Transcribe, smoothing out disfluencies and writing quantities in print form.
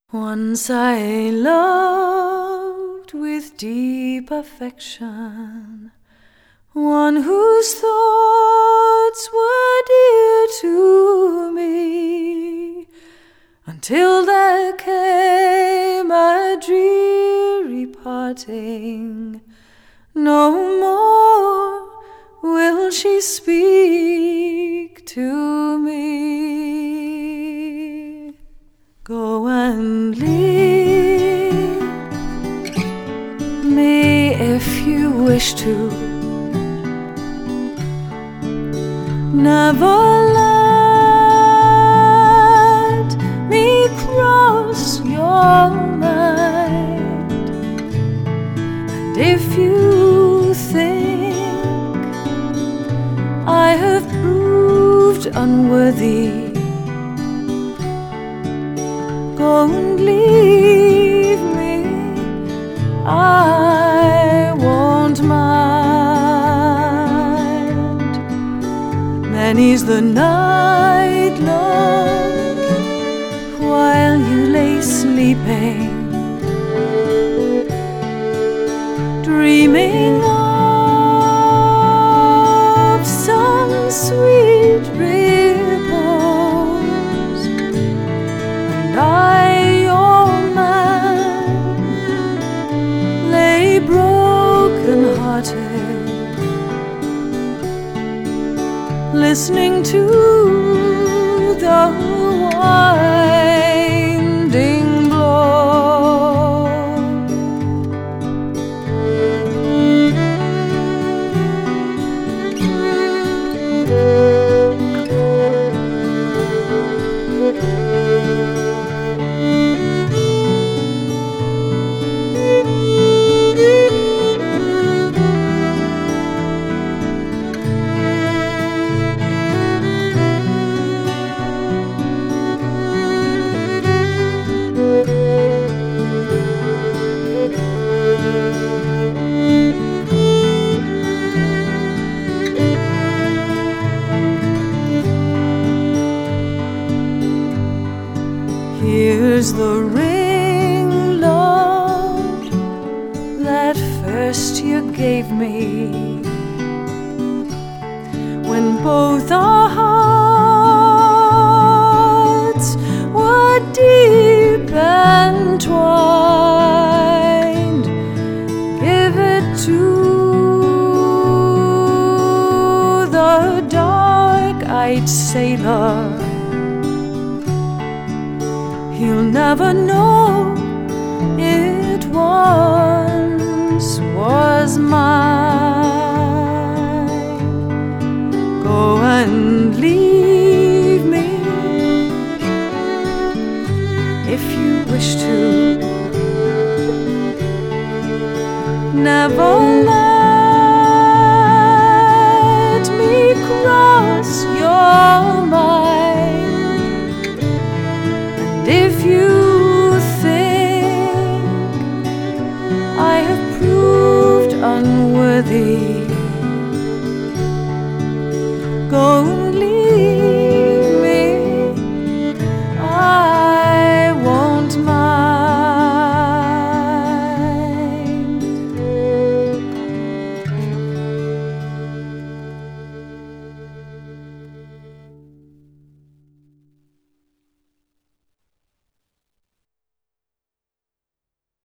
Once I loved with deep affection one whose thoughts were dear to me, until there came a dreary parting. No more will she speak to me. Go and leave me if you wish to. Never let me cross your mind. And if you think I have proved unworthy, go and leave me, I won't mind. Many's the night, love, while you lay sleeping, dreaming of some sweet repose, and I, your man, lay broken-hearted, listening to the winding blow. Here's the ring, Lord, that first you gave me, when both our hearts were deep entwined. Give it to the dark-eyed sailor. He'll never know it once was mine. Go and leave me if you wish to. Never let me cross your mind. If you think I have proved unworthy,